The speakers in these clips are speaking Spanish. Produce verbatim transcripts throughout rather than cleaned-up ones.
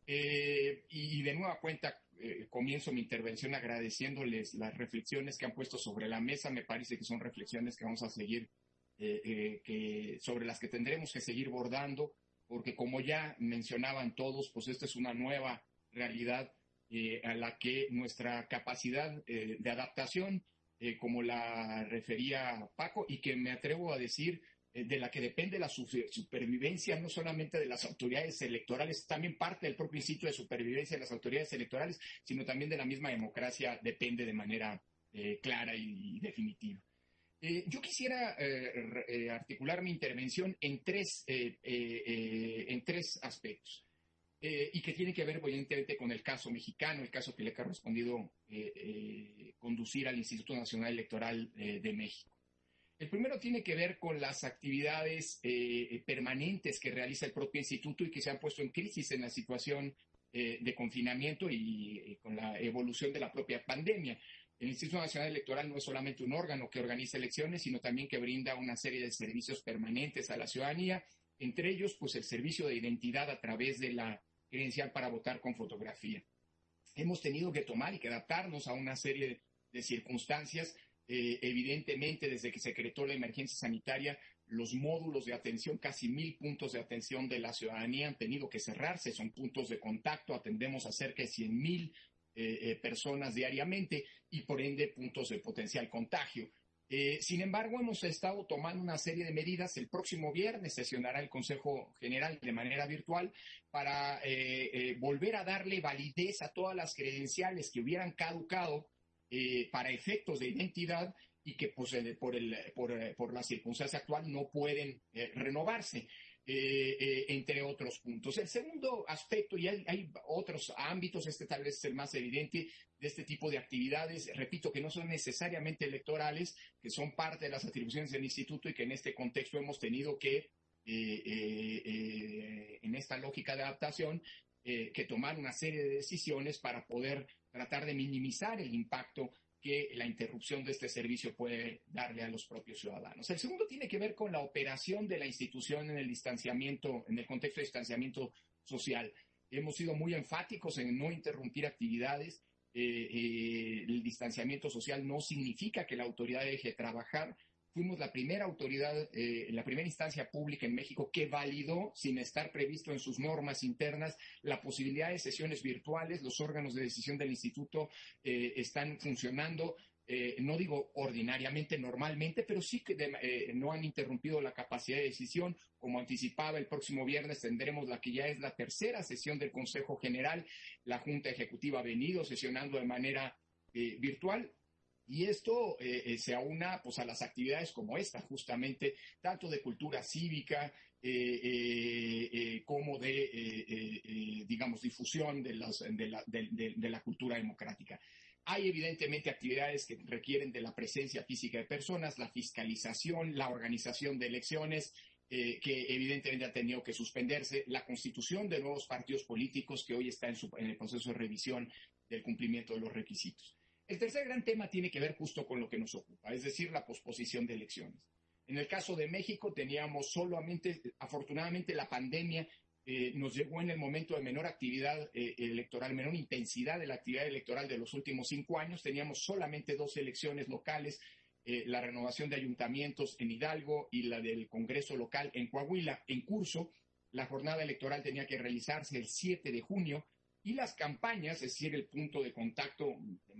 Eh, y de nueva cuenta, eh, comienzo mi intervención agradeciéndoles las reflexiones que han puesto sobre la mesa. Me parece que son reflexiones que vamos a seguir, eh, eh, que, sobre las que tendremos que seguir bordando, porque como ya mencionaban todos, pues esta es una nueva realidad eh, a la que nuestra capacidad eh, de adaptación, eh, como la refería Paco, y que me atrevo a decir, eh, de la que depende la supervivencia no solamente de las autoridades electorales, también parte del propio instinto de supervivencia de las autoridades electorales, sino también de la misma democracia, depende de manera eh, clara y, y definitiva. Eh, yo quisiera eh, eh, articular mi intervención en tres, eh, eh, eh, en tres aspectos, eh, y que tiene que ver, evidentemente, con el caso mexicano, el caso que le ha correspondido eh, eh, conducir al Instituto Nacional Electoral eh, de México. El primero tiene que ver con las actividades eh, permanentes que realiza el propio instituto y que se han puesto en crisis en la situación eh, de confinamiento y eh, con la evolución de la propia pandemia. El Instituto Nacional Electoral no es solamente un órgano que organiza elecciones, sino también que brinda una serie de servicios permanentes a la ciudadanía, entre ellos, pues, el servicio de identidad a través de la credencial para votar con fotografía. Hemos tenido que tomar y que adaptarnos a una serie de, de circunstancias. Eh, evidentemente, desde que se decretó la emergencia sanitaria, los módulos de atención, casi mil puntos de atención de la ciudadanía han tenido que cerrarse, son puntos de contacto, atendemos a cerca de cien mil eh, eh, personas diariamente y por ende puntos de potencial contagio. Eh, sin embargo, hemos estado tomando una serie de medidas. El próximo viernes sesionará el Consejo General de manera virtual para eh, eh, volver a darle validez a todas las credenciales que hubieran caducado eh, para efectos de identidad y que pues, eh, por, el, por, eh, por la circunstancia actual no pueden eh, renovarse. Eh, eh, entre otros puntos. El segundo aspecto, y hay, hay otros ámbitos, este tal vez es el más evidente, de este tipo de actividades, repito, que no son necesariamente electorales, que son parte de las atribuciones del instituto y que en este contexto hemos tenido que, eh, eh, eh, en esta lógica de adaptación, eh, que tomar una serie de decisiones para poder tratar de minimizar el impacto que la interrupción de este servicio puede darle a los propios ciudadanos. El segundo tiene que ver con la operación de la institución en el distanciamiento, en el contexto de distanciamiento social. Hemos sido muy enfáticos en no interrumpir actividades. Eh, eh, el distanciamiento social no significa que la autoridad deje de trabajar. Fuimos la primera autoridad, eh, la primera instancia pública en México que validó, sin estar previsto en sus normas internas, la posibilidad de sesiones virtuales. Los órganos de decisión del instituto eh, están funcionando, eh, no digo ordinariamente, normalmente, pero sí que de, eh, no han interrumpido la capacidad de decisión. Como anticipaba, el próximo viernes tendremos la que ya es la tercera sesión del Consejo General. La Junta Ejecutiva ha venido sesionando de manera eh, virtual. Y esto eh, eh, se aúna pues, a las actividades como esta, justamente, tanto de cultura cívica eh, eh, eh, como de, eh, eh, digamos, difusión de, las, de, la, de, de, de la cultura democrática. Hay evidentemente actividades que requieren de la presencia física de personas, la fiscalización, la organización de elecciones, eh, que evidentemente ha tenido que suspenderse, la constitución de nuevos partidos políticos que hoy está en, su, en el proceso de revisión del cumplimiento de los requisitos. El tercer gran tema tiene que ver justo con lo que nos ocupa, es decir, la posposición de elecciones. En el caso de México teníamos solamente, afortunadamente la pandemia eh, nos llegó en el momento de menor actividad eh, electoral, menor intensidad de la actividad electoral de los últimos cinco años. Teníamos solamente dos elecciones locales, eh, la renovación de ayuntamientos en Hidalgo y la del Congreso local en Coahuila en curso. La jornada electoral tenía que realizarse el siete de junio. Y las campañas, es decir, el punto de contacto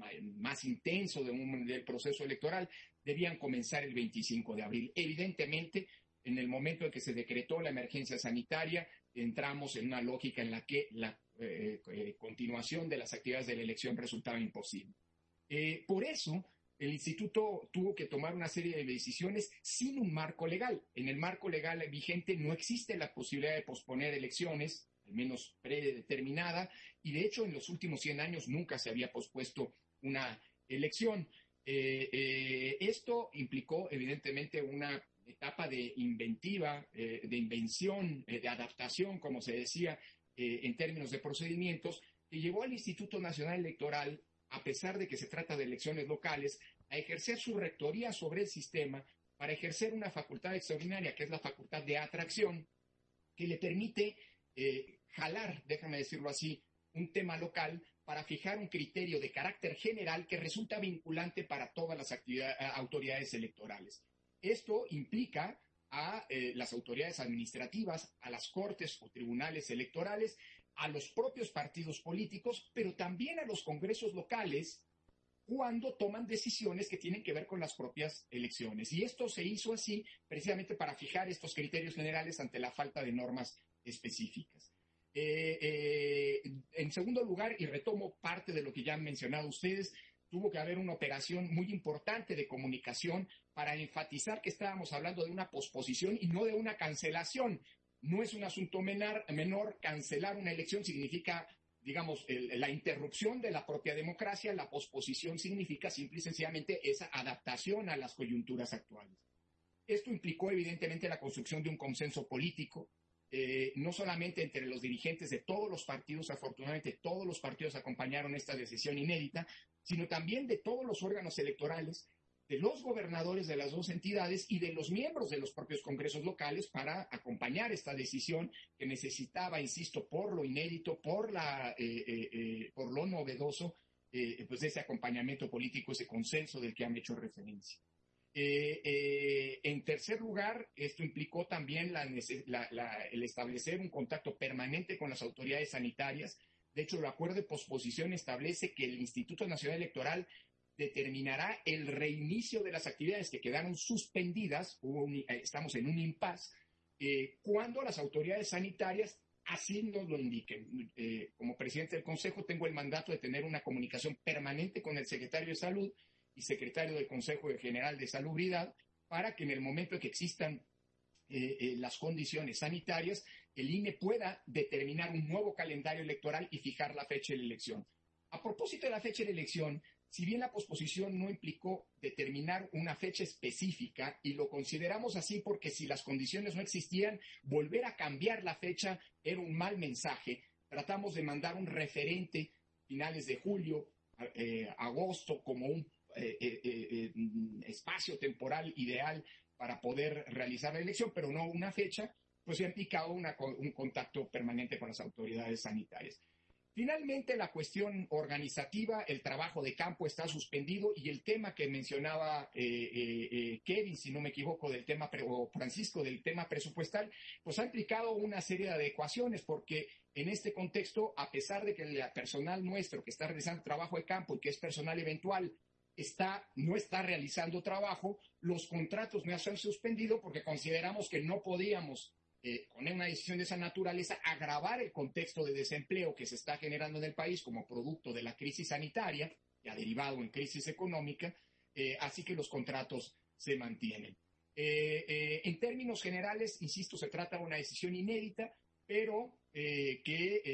más intenso de un, del proceso electoral, debían comenzar el veinticinco de abril. Evidentemente, en el momento en que se decretó la emergencia sanitaria, entramos en una lógica en la que la eh, eh, continuación de las actividades de la elección resultaba imposible. Eh, por eso, el instituto tuvo que tomar una serie de decisiones sin un marco legal. En el marco legal vigente no existe la posibilidad de posponer elecciones, al menos predeterminada, y de hecho en los últimos cien años nunca se había pospuesto una elección. Eh, eh, esto implicó evidentemente una etapa de inventiva, eh, de invención, eh, de adaptación, como se decía, eh, en términos de procedimientos, que llevó al Instituto Nacional Electoral, a pesar de que se trata de elecciones locales, a ejercer su rectoría sobre el sistema para ejercer una facultad extraordinaria, que es la facultad de atracción, que le permite Eh, jalar, déjame decirlo así, un tema local para fijar un criterio de carácter general que resulta vinculante para todas las autoridades electorales. Esto implica a eh, las autoridades administrativas, a las cortes o tribunales electorales, a los propios partidos políticos, pero también a los congresos locales cuando toman decisiones que tienen que ver con las propias elecciones. Y esto se hizo así precisamente para fijar estos criterios generales ante la falta de normas específicas. Eh, eh, en segundo lugar, y retomo parte de lo que ya han mencionado ustedes, tuvo que haber una operación muy importante de comunicación para enfatizar que estábamos hablando de una posposición y no de una cancelación. No es un asunto menor, menor cancelar una elección significa, digamos, el, la interrupción de la propia democracia, la posposición significa simple y sencillamente esa adaptación a las coyunturas actuales. Esto implicó evidentemente la construcción de un consenso político, eh, no solamente entre los dirigentes de todos los partidos, afortunadamente todos los partidos acompañaron esta decisión inédita, sino también de todos los órganos electorales, de los gobernadores de las dos entidades y de los miembros de los propios congresos locales para acompañar esta decisión que necesitaba, insisto, por lo inédito, por, la, eh, eh, eh, por lo novedoso, eh, pues ese acompañamiento político, ese consenso del que han hecho referencia. Eh, eh, en tercer lugar, esto implicó también la, la, la, el establecer un contacto permanente con las autoridades sanitarias. De hecho, el acuerdo de posposición establece que el Instituto Nacional Electoral determinará el reinicio de las actividades que quedaron suspendidas, hubo un, estamos en un impasse, eh, cuando las autoridades sanitarias así nos lo indiquen. Eh, como presidente del Consejo tengo el mandato de tener una comunicación permanente con el secretario de Salud y secretario del Consejo General de Salubridad para que en el momento en que existan eh, eh, las condiciones sanitarias, el I N E pueda determinar un nuevo calendario electoral y fijar la fecha de la elección. A propósito de la fecha de la elección, si bien la posposición no implicó determinar una fecha específica, y lo consideramos así porque si las condiciones no existían, volver a cambiar la fecha era un mal mensaje, tratamos de mandar un referente finales de julio, eh, agosto, como un eh, eh, eh, espacio temporal ideal para poder realizar la elección, pero no una fecha, pues ha implicado una, un contacto permanente con las autoridades sanitarias. Finalmente, la cuestión organizativa, el trabajo de campo está suspendido y el tema que mencionaba eh, eh, eh, Kevin, si no me equivoco, del tema, pre, o Francisco, del tema presupuestal, pues ha implicado una serie de adecuaciones porque en este contexto, a pesar de que el personal nuestro que está realizando trabajo de campo y que es personal eventual, está, no está realizando trabajo, los contratos no se han suspendido porque consideramos que no podíamos Eh, con una decisión de esa naturaleza, agravar el contexto de desempleo que se está generando en el país como producto de la crisis sanitaria, que ha derivado en crisis económica, eh, así que los contratos se mantienen. Eh, eh, en términos generales, insisto, se trata de una decisión inédita, pero eh, que eh,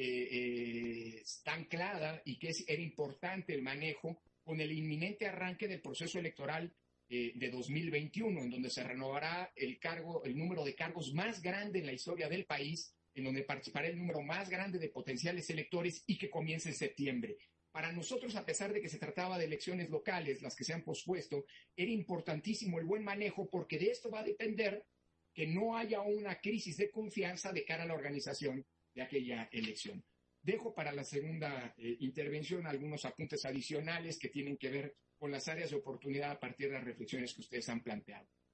eh, está anclada y que es, era importante el manejo con el inminente arranque del proceso electoral Eh, de dos mil veintiuno, en donde se renovará el cargo, el número de cargos más grande en la historia del país, en donde participará el número más grande de potenciales electores y que comienza en septiembre. Para nosotros, a pesar de que se trataba de elecciones locales, las que se han pospuesto, era importantísimo el buen manejo porque de esto va a depender que no haya una crisis de confianza de cara a la organización de aquella elección. Dejo para la segunda eh, intervención algunos apuntes adicionales que tienen que ver con las áreas de oportunidad a partir de las reflexiones que ustedes han planteado.